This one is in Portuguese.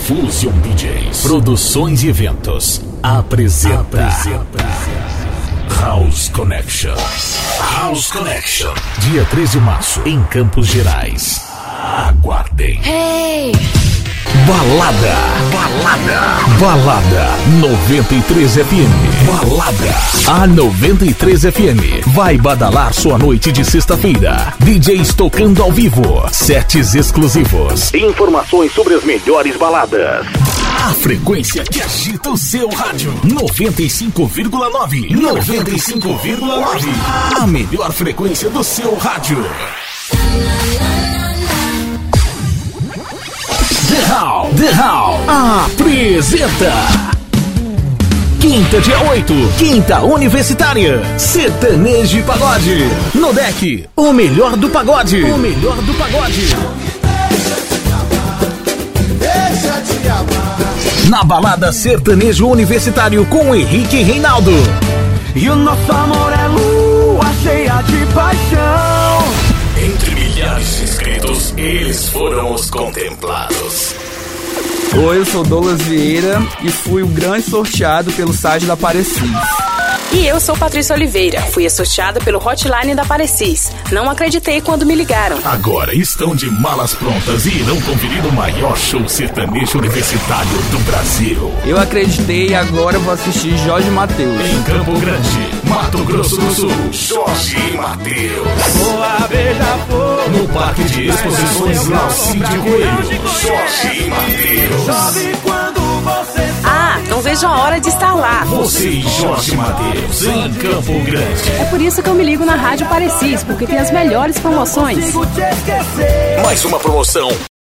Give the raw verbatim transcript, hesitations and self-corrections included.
Fusion D Js, produções e eventos. Apresenta, apresenta House Connection. House Connection. Dia treze de março, em Campos Gerais. Aguardem. Hey! Balada, balada, balada noventa e três F M. Balada. A noventa e três F M vai badalar sua noite de sexta-feira. D Js tocando ao vivo, sets exclusivos, informações sobre as melhores baladas. A frequência que agita o seu rádio. noventa e cinco vírgula nove. noventa e cinco vírgula nove. A melhor frequência do seu rádio. The Hall, The Hall apresenta Quinta, dia oito, Quinta Universitária, Sertanejo e Pagode. No deck, o melhor do pagode. O melhor do pagode. Na balada Sertanejo Universitário com Henrique e Reinaldo. E o nosso amor é lua cheia de paixão. Entre milhares de inscritos, eles foram os contemplados. Oi, eu sou Douglas Vieira e fui o grande sorteado pelo site da Parecis. E eu sou Patrícia Oliveira, fui sorteada pelo hotline da Parecis. Não acreditei quando me ligaram. Agora estão de malas prontas e irão conferir o maior show sertanejo universitário do Brasil. Eu acreditei e agora vou assistir Jorge Mateus. Em Campo Grande, Mato Grosso do Sul, Jorge Mateus. Boa beija-flor. No Parque de Exposições Laucídio Coelho, Jorge Mateus. Chove quando você Ah, não vejo a hora de estar lá. Você e Jorge Mateus em Campo Grande. É por isso que eu me ligo na Rádio Parecis, porque tem as melhores promoções. consigo te esquecer. Mais uma promoção